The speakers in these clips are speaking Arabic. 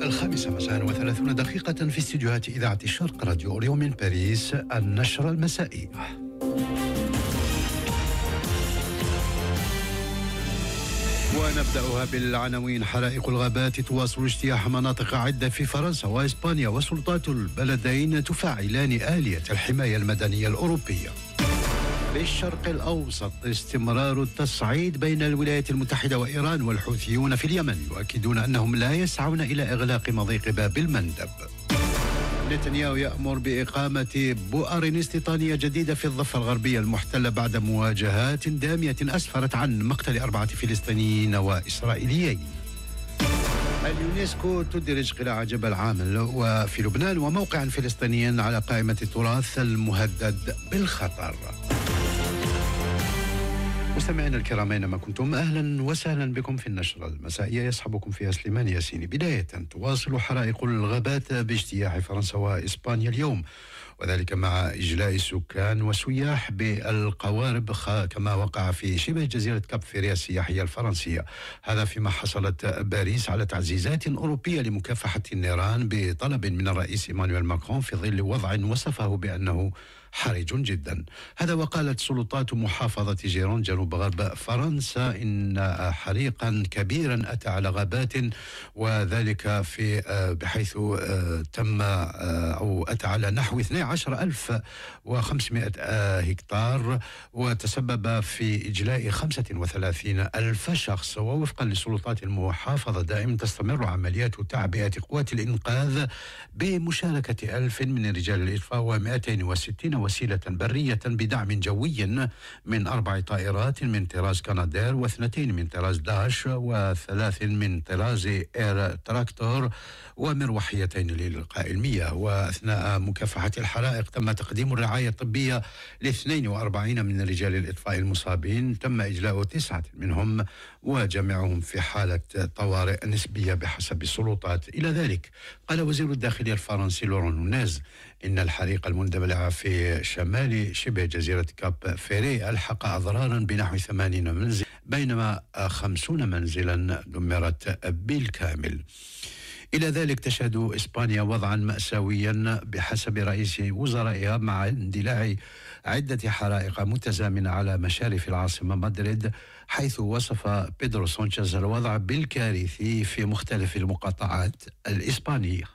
5:30 في استديوهات إذاعة الشرق راديو أوريو من باريس، النشرة المسائية. ونبدأها بالعناوين. حرائق الغابات تواصل اجتياح مناطق عدة في فرنسا وإسبانيا، وسلطات البلدين تفعلان آلية الحماية المدنية الأوروبية. في الشرق الأوسط، استمرار التصعيد بين الولايات المتحدة وإيران، والحوثيون في اليمن يؤكدون أنهم لا يسعون إلى إغلاق مضيق باب المندب. نتنياهو يأمر بإقامة بؤر استيطانية جديدة في الضفة الغربية المحتلة بعد مواجهات دامية أسفرت عن مقتل 4 فلسطينيين وإسرائيليين. اليونسكو تدرج قلاع جبل عامل وفي لبنان وموقع فلسطيني على قائمة التراث المهدد بالخطر. مستمعينا الكرام أينما كنتم، أهلا وسهلا بكم في النشرة المسائية، يصحبكم فيها سليمان ياسيني. بداية، تواصل حرائق الغابات باجتياح فرنسا وإسبانيا اليوم، وذلك مع إجلاء السكان والسياح بالقوارب كما وقع في شبه جزيرة كاب فيري السياحية الفرنسية. هذا فيما حصلت باريس على تعزيزات أوروبية لمكافحة النيران بطلب من الرئيس إيمانويل ماكرون في ظل وضع وصفه بأنه حرج جدا. هذا وقالت سلطات محافظة جيرون جنوب غرب فرنسا إن حريقا كبيرا أتى على غابات، وذلك في بحيث تم أو أتى على نحو 12,500 هكتار، وتسبب في إجلاء 35,000 شخص. ووفقا لسلطات المحافظة دائما تستمر عمليات تعبئة قوات الإنقاذ بمشاركة 1,000 من رجال الإطفاء و260 وسيلة برية بدعم جوي من 4 طائرات من طراز كانادير و2 من طراز داش و3 من طراز اير تراكتور ومروحيتين لإلقاء المياه. وأثناء مكافحة الحرائق تم تقديم الرعاية الطبية ل42 من رجال الإطفاء المصابين، تم إجلاء 9 منهم وجميعهم في حالة طوارئ نسبية بحسب السلطات. إلى ذلك قال وزير الداخلية الفرنسي لوران نونيز إن الحريق المندلع في شمال شبه جزيرة كاب فيري ألحق أضرارا بنحو 80 منزل، بينما 50 منزلا دمرت بالكامل. إلى ذلك تشهد إسبانيا وضعا مأساويا بحسب رئيس وزرائها مع اندلاع عدة حرائق متزامنة على مشارف العاصمة مدريد، حيث وصف بيدرو سانشيز الوضع بالكارثي في مختلف المقاطعات الإسبانية.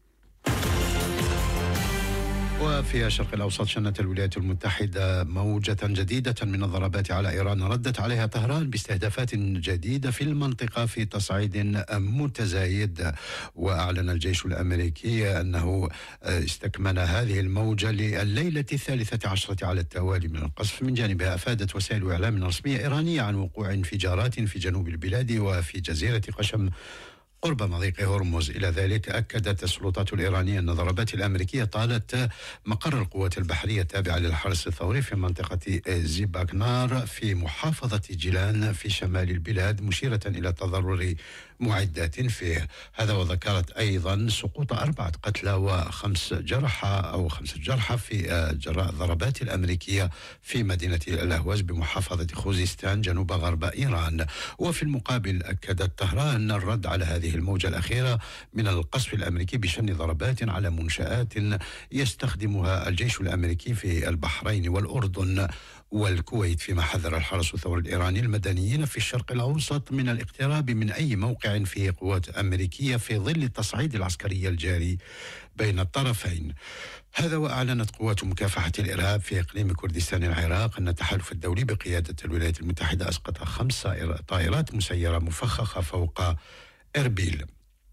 وفي الشرق الأوسط، شنت الولايات المتحدة موجة جديدة من الضربات على إيران ردت عليها طهران باستهدافات جديدة في المنطقة في تصعيد متزايد. وأعلن الجيش الأمريكي أنه استكمن هذه الموجة لليلة 13 على التوالي من القصف. من جانبها أفادت وسائل إعلام رسمية إيرانية عن وقوع انفجارات في جنوب البلاد وفي جزيرة قشم قرب مضيق هرمز. إلى ذلك أكدت السلطات الإيرانية أن الضربات الأمريكية طالت مقر القوات البحرية التابعة للحرس الثوري في منطقة زيباكنار في محافظة جيلان في شمال البلاد، مشيرة إلى تضرر معدات فيه. هذا وذكرت أيضا سقوط 4 قتلى و5 جرحى في جراء الضربات الأمريكية في مدينة الأهواز بمحافظة خوزستان جنوب غرب إيران. وفي المقابل أكدت طهران الرد على هذه الموجة الأخيرة من القصف الأمريكي بشن ضربات على منشآت يستخدمها الجيش الأمريكي في البحرين والأردن والكويت، فيما حذر الحرس الثوري الإيراني المدنيين في الشرق الأوسط من الاقتراب من أي موقع فيه قوات أمريكية في ظل التصعيد العسكري الجاري بين الطرفين. هذا وأعلنت قوات مكافحة الإرهاب في إقليم كردستان العراق أن التحالف الدولي بقيادة الولايات المتحدة أسقط 5 طائرات مسيرة مفخخة فوق إربيل.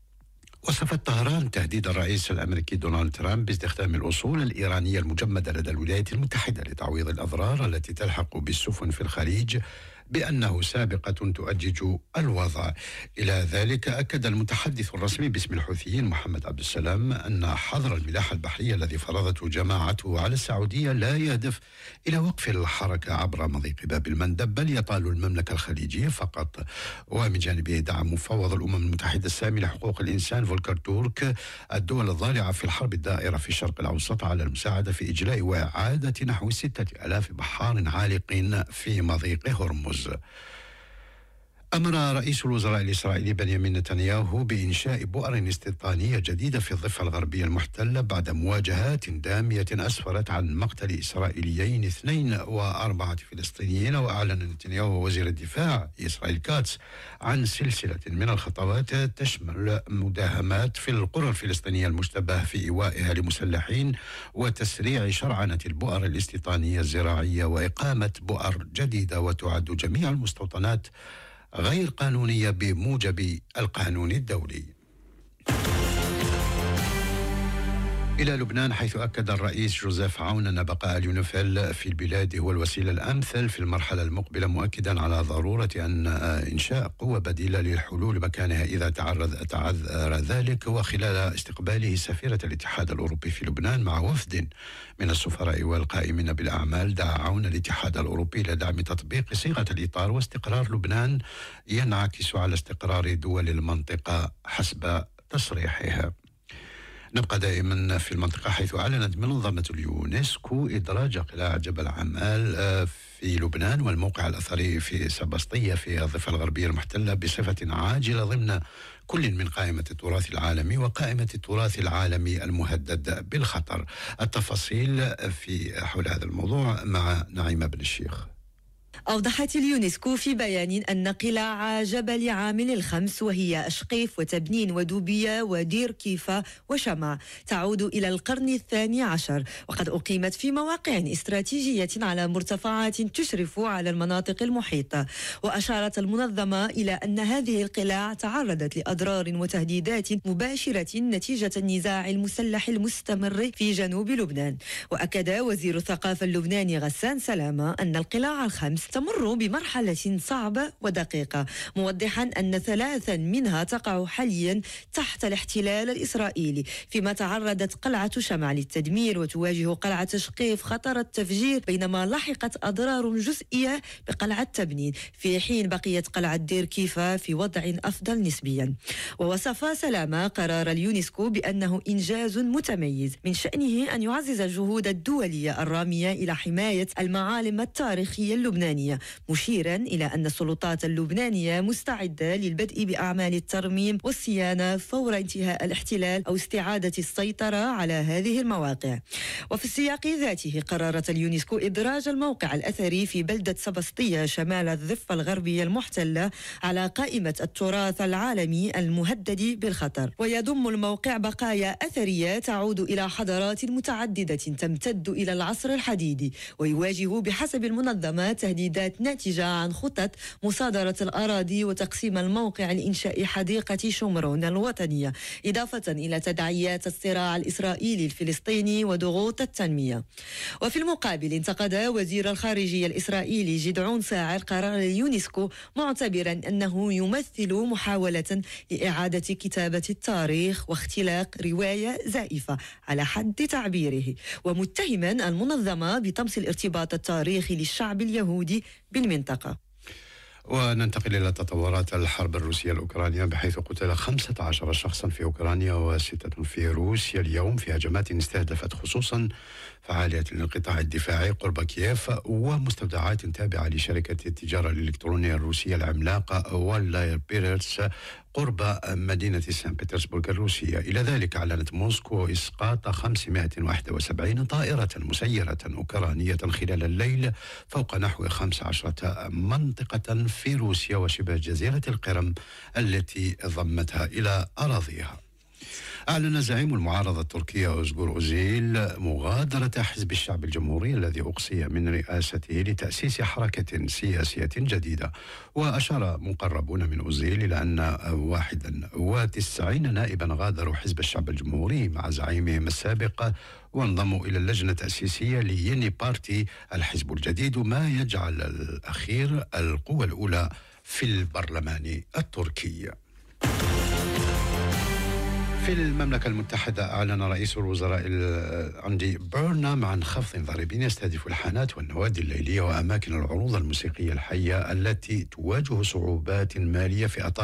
وصفت طهران تهديد الرئيس الأمريكي دونالد ترامب باستخدام الأصول الإيرانية المجمدة لدى الولايات المتحدة لتعويض الأضرار التي تلحق بالسفن في الخليج بأنه سابقة تؤجج الوضع. إلى ذلك أكد المتحدث الرسمي باسم الحوثيين محمد عبد السلام أن حظر الملاحة البحرية الذي فرضته جماعته على السعودية لا يهدف إلى وقف الحركة عبر مضيق باب المندب، بل يطال المملكة الخليجية فقط. ومن جانبه دعم مفوض الأمم المتحدة السامي لحقوق الإنسان فولكر تورك الدول الضالعة في الحرب الدائرة في الشرق الأوسط على المساعدة في إجلاء وإعادة نحو 6,000 بحار عالق في مضيق هرمز. أمر رئيس الوزراء الإسرائيلي بنيامين نتنياهو بإنشاء بؤر استيطانية جديدة في الضفة الغربية المحتلة بعد مواجهات دامية أسفرت عن مقتل إسرائيليين 2 و4 فلسطينيين. وأعلن نتنياهو وزير الدفاع إسرائيل كاتس عن سلسلة من الخطوات تشمل مداهمات في القرى الفلسطينية المشتبه في إيوائها لمسلحين وتسريع شرعنة البؤر الاستيطانية الزراعية وإقامة بؤر جديدة، وتعد جميع المستوطنات غير قانونية بموجب القانون الدولي. إلى لبنان، حيث أكد الرئيس جوزيف عون أن بقاء اليونيفيل في البلاد هو الوسيلة الأمثل في المرحلة المقبلة، مؤكدا على ضرورة أن إنشاء قوة بديلة للحلول مكانها إذا تعذر ذلك. وخلال استقباله سفيرة الاتحاد الأوروبي في لبنان مع وفد من السفراء والقائمين بالأعمال، دعا عون الاتحاد الأوروبي إلى دعم تطبيق صيغة الإطار، واستقرار لبنان ينعكس على استقرار دول المنطقة حسب تصريحها. نبقى دائما في المنطقة، حيث أعلنت منظمة اليونسكو إدراج قلاع جبل عمال في لبنان والموقع الأثري في سبسطية في الضفة الغربية المحتلة بصفة عاجلة ضمن كل من قائمة التراث العالمي وقائمة التراث العالمي المهدد بالخطر. التفاصيل في حول هذا الموضوع مع نعيمة بن الشيخ. أوضحت اليونسكو في بيان أن قلاع جبل عامل الخمس، وهي أشقيف وتبنين ودوبية ودير كيفا وشمع، تعود إلى القرن الثاني عشر، وقد أقيمت في مواقع استراتيجية على مرتفعات تشرف على المناطق المحيطة. وأشارت المنظمة إلى أن هذه القلاع تعرضت لأضرار وتهديدات مباشرة نتيجة النزاع المسلح المستمر في جنوب لبنان. وأكد وزير الثقافة اللبناني غسان سلامة أن القلاع الخمس تمر بمرحلة صعبة ودقيقة، موضحا أن 3 منها تقع حاليا تحت الاحتلال الإسرائيلي، فيما تعرضت قلعة شمع للتدمير وتواجه قلعة شقيف خطر التفجير، بينما لحقت أضرار جزئية بقلعة تبنين، في حين بقيت قلعة دير كيفا في وضع أفضل نسبيا. ووصف سلامة قرار اليونسكو بأنه إنجاز متميز من شأنه أن يعزز الجهود الدولية الرامية إلى حماية المعالم التاريخية اللبنانية، مشيرا إلى أن السلطات اللبنانية مستعدة للبدء بأعمال الترميم والصيانة فور انتهاء الاحتلال أو استعادة السيطرة على هذه المواقع. وفي السياق ذاته قررت اليونسكو إدراج الموقع الأثري في بلدة سبسطية شمال الضفة الغربية المحتلة على قائمة التراث العالمي المهدد بالخطر. ويضم الموقع بقايا أثرية تعود إلى حضارات متعددة تمتد إلى العصر الحديدي، ويواجه بحسب المنظمة تهديدات ناتجة عن خطط مصادرة الأراضي وتقسيم الموقع لإنشاء حديقة شمرون الوطنية، إضافة إلى تداعيات الصراع الإسرائيلي الفلسطيني وضغوط التنمية. وفي المقابل انتقد وزير الخارجية الإسرائيلي جدعون ساعر قرار اليونسكو، معتبرا أنه يمثل محاولة لإعادة كتابة التاريخ واختلاق رواية زائفة على حد تعبيره، ومتهما المنظمة بطمس الارتباط التاريخي للشعب اليهودي بالمنطقة. وننتقل إلى تطورات الحرب الروسية الأوكرانية، بحيث قتل 15 شخصا في أوكرانيا و6 في روسيا اليوم في هجمات استهدفت خصوصا فعاليات للقطاع الدفاعي قرب كييف ومستودعات تابعة لشركة التجارة الإلكترونية الروسية العملاقة ولاير بيرتس قرب مدينة سان بطرسبرغ الروسية. إلى ذلك أعلنت موسكو إسقاط 571 طائرة مسيرة أوكرانية خلال الليل فوق نحو 15 منطقة في روسيا وشبه جزيرة القرم التي ضمتها إلى أراضيها. أعلن زعيم المعارضة التركية أوزغور أوزيل مغادرة حزب الشعب الجمهوري الذي أقصي من رئاسته لتأسيس حركة سياسية جديدة. وأشار مقربون من أوزيل إلى أن 91 نائبا غادروا حزب الشعب الجمهوري مع زعيمهم السابق وانضموا إلى اللجنة التأسيسية ليني بارتي الحزب الجديد، ما يجعل الأخير القوى الأولى في البرلمان التركي. في المملكة المتحدة أعلن رئيس الوزراء أندي بيرنام عن خفض ضريبي يستهدف الحانات والنوادي الليلية وأماكن العروض الموسيقية الحية التي تواجه صعوبات مالية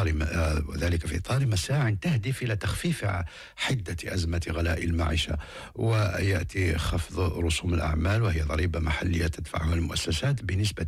وذلك في إطار مساع تهدف إلى تخفيف حدة أزمة غلاء المعيشة. ويأتي خفض رسوم الأعمال وهي ضريبة محلية تدفعها المؤسسات بنسبة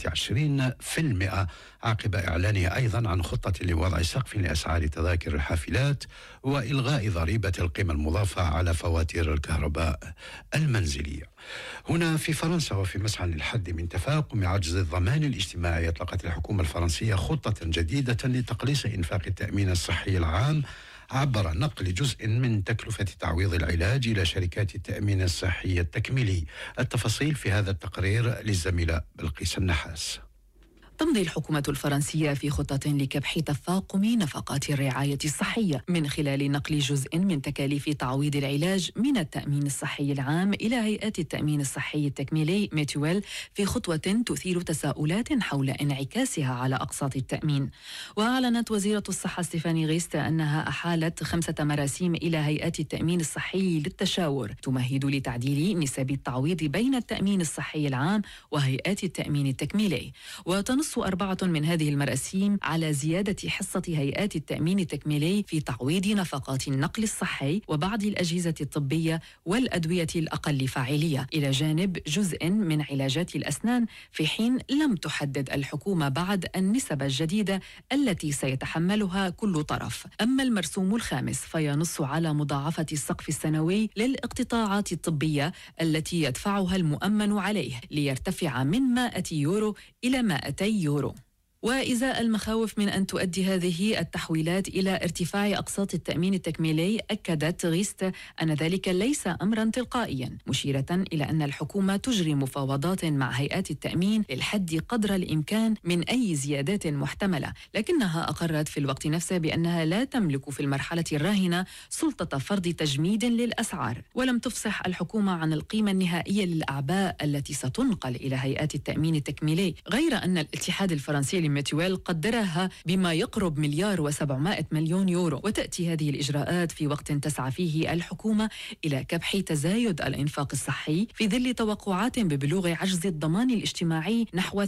20% عقب إعلانها أيضا عن خطة لوضع سقف لأسعار تذاكر الحافلات وإلغاء ضريبة القيمة المضافة على فواتير الكهرباء المنزلية. هنا في فرنسا وفي مسعى للحد من تفاقم عجز الضمان الاجتماعي، أطلقت الحكومة الفرنسية خطة جديدة لتقليص إنفاق التأمين الصحي العام عبر نقل جزء من تكلفة تعويض العلاج إلى شركات التأمين الصحي التكميلي. التفاصيل في هذا التقرير للزميلة بلقيس النحاس. تمضي الحكومة الفرنسية في خطة لكبح تفاقم نفقات الرعاية الصحية من خلال نقل جزء من تكاليف تعويض العلاج من التأمين الصحي العام إلى هيئات التأمين الصحي التكميلي ميتويل، في خطوة تثير تساؤلات حول انعكاسها على أقساط التأمين. وأعلنت وزيرة الصحة ستيفاني غيست أنها أحالت 5 مراسيم إلى هيئات التأمين الصحي للتشاور تمهد لتعديل نسب التعويض بين التأمين الصحي العام وهيئات التأمين التكميلي. وتنص 4 من هذه المراسيم على زيادة حصة هيئات التأمين التكميلي في تعويض نفقات النقل الصحي وبعض الأجهزة الطبية والأدوية الأقل فاعلية، إلى جانب جزء من علاجات الأسنان، في حين لم تحدد الحكومة بعد النسب الجديدة التي سيتحملها كل طرف. أما المرسوم الخامس فينص على مضاعفة السقف السنوي للاقتطاعات الطبية التي يدفعها المؤمن عليه ليرتفع من 100 يورو إلى 200 يورو. وإزاء المخاوف من أن تؤدي هذه التحويلات إلى ارتفاع أقساط التأمين التكميلي، أكدت غيست أن ذلك ليس أمرا تلقائيا، مشيرة إلى أن الحكومة تجري مفاوضات مع هيئات التأمين للحد قدر الإمكان من أي زيادات محتملة، لكنها أقرت في الوقت نفسه بأنها لا تملك في المرحلة الراهنة سلطة فرض تجميد للأسعار. ولم تفصح الحكومة عن القيمة النهائية للأعباء التي ستنقل إلى هيئات التأمين التكميلي، غير أن الاتحاد الفرنسي ميتويل قدرها بما يقرب 1,700,000,000 يورو. وتأتي هذه الإجراءات في وقت تسعى فيه الحكومة إلى كبح تزايد الإنفاق الصحي في ظل توقعات ببلوغ عجز الضمان الاجتماعي نحو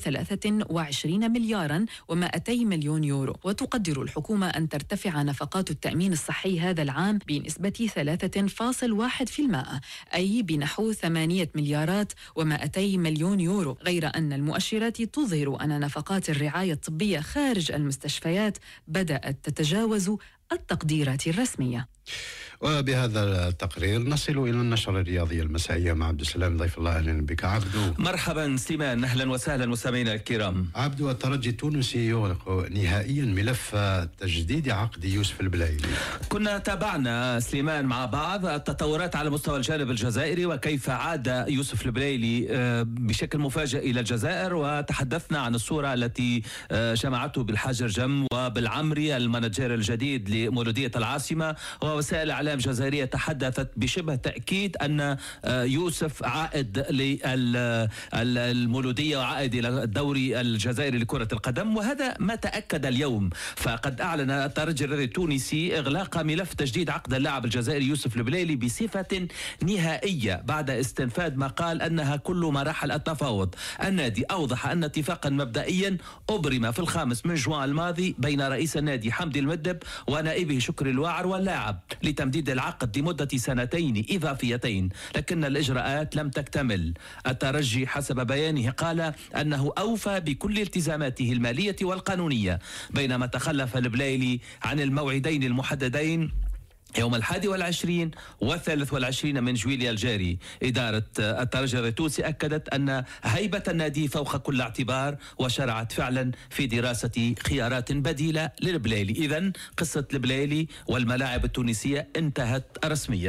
23,200,000,000 يورو. وتقدر الحكومة أن ترتفع نفقات التأمين الصحي هذا العام بنسبة 3.1%، أي بنحو 8,200,000,000 يورو، غير أن المؤشرات تظهر أن نفقات الرعاية الطبية خارج المستشفيات بدأت تتجاوز التقديرات الرسمية. وبهذا التقرير نصل إلى النشرة الرياضية المسائية مع عبد السلام ضيف الله. أهلا بك عبدو. مرحبا سليمان، أهلا وسهلا مستمعينا الكرام. عبدو، الترجي التونسي يغلق نهائيا ملف تجديد عقد يوسف البلايلي. كنا تابعنا سليمان مع بعض التطورات على مستوى الجانب الجزائري وكيف عاد يوسف البلايلي بشكل مفاجئ إلى الجزائر، وتحدثنا عن الصورة التي جمعته بالحاج رجم وبالعمري المانجير الجديد لمولودية العاصمة. ووسائل الإعلام الجزائرية تحدثت بشبه تأكيد أن يوسف عائد للمولودية وعائد إلى الدوري الجزائري لكرة القدم، وهذا ما تأكد اليوم. فقد أعلن الترجي التونسي إغلاق ملف تجديد عقد اللاعب الجزائري يوسف البلايلي بصفة نهائية بعد استنفاذ ما قال أنها كل مراحل التفاوض. النادي أوضح أن اتفاقا مبدئيا أبرم في 5 من جوان الماضي بين رئيس النادي حمدي المدب ونائبه شكري الواعر واللاعب لتمديد العقد لمدة 2 إضافيتين، لكن الإجراءات لم تكتمل. الترجي حسب بيانه قال أنه أوفى بكل التزاماته المالية والقانونية، بينما تخلف البلايلي عن الموعدين المحددين يوم 21 و23 من جويليا الجاري. إدارة الترجي التونسي أكدت أن هيبة النادي فوق كل اعتبار، وشرعت فعلا في دراسة خيارات بديلة للبلايلي. إذن قصة البلايلي والملاعب التونسية انتهت رسميا.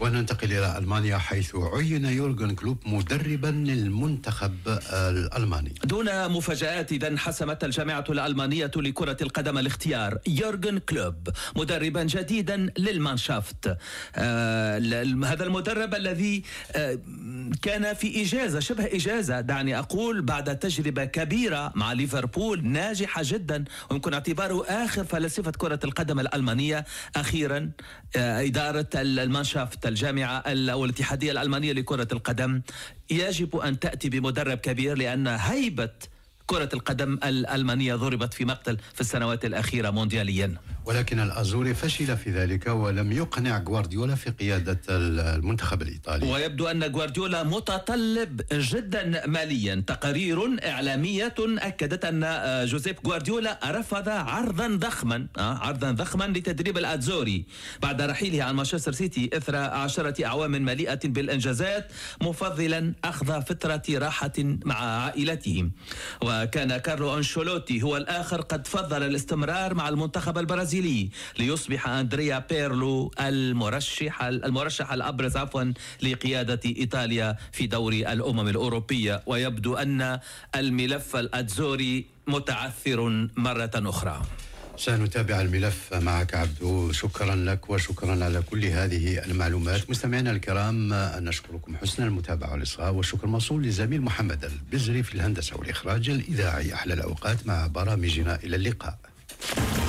وننتقل إلى ألمانيا حيث عين يورغن كلوب مدربا للمنتخب الألماني. دون مفاجآت إذن حسمت الجامعة الألمانية لكرة القدم الاختيار يورغن كلوب مدربا جديدا للمانشافت. هذا المدرب الذي كان في إجازة شبه إجازة دعني أقول بعد تجربة كبيرة مع ليفربول ناجحة جدا، ويمكن اعتباره آخر فلاسفة كرة القدم الألمانية. أخيرا إدارة المانشافت الجامعة أو الاتحادية الألمانية لكرة القدم يجب أن تأتي بمدرب كبير، لأن هيبة كرة القدم الألمانية ضربت في مقتل في السنوات الأخيرة موندياليا. ولكن الأزوري فشل في ذلك ولم يقنع غوارديولا في قيادة المنتخب الإيطالي، ويبدو أن غوارديولا متطلب جدا ماليا. تقارير إعلامية أكدت أن جوزيب غوارديولا رفض عرضا ضخما لتدريب الأزوري بعد رحيله عن مانشستر سيتي إثر 10 أعوام مليئة بالإنجازات، مفضلا أخذ فترة راحة مع عائلته. وكان كارلو أنشيلوتي هو الآخر قد فضل الاستمرار مع المنتخب البرازيلي ليصبح أندريا بيرلو المرشح الأبرز لقيادة إيطاليا في دوري الأمم الأوروبية. ويبدو أن الملف الأتزوري متعثر مرة أخرى. سنتابع الملف معك عبدو. شكرا لك وشكرا على كل هذه المعلومات. مستمعينا الكرام نشكركم حسن المتابعة والإصغاء، والشكر موصول لزميل محمد البزري في الهندسة والإخراج الإذاعي. أحلى الأوقات مع برامجنا، إلى اللقاء.